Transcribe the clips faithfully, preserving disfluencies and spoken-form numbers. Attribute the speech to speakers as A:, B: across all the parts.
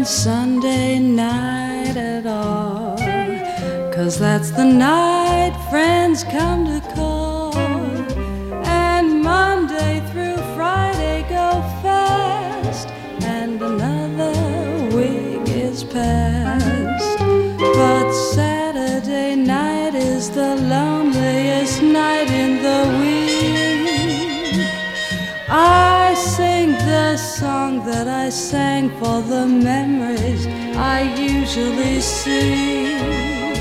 A: Sunday night at all, 'cause that's the night friends come to call. And Monday through Friday go fast, and another week is past. But Saturday night is the loneliest night in the week. I sing the song that I sang for the memories I usually seek,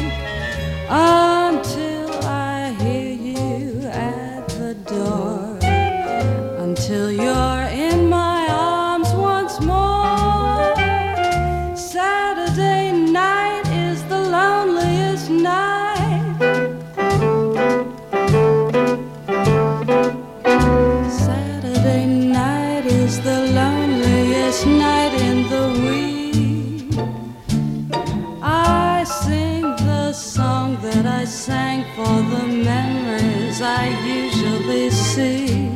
A: until I hear you at the door, until you're in my arms once more. Saturday night is the loneliest night. Saturday night is the loneliest night in the week. I sing the song that I sang for the memories I usually see,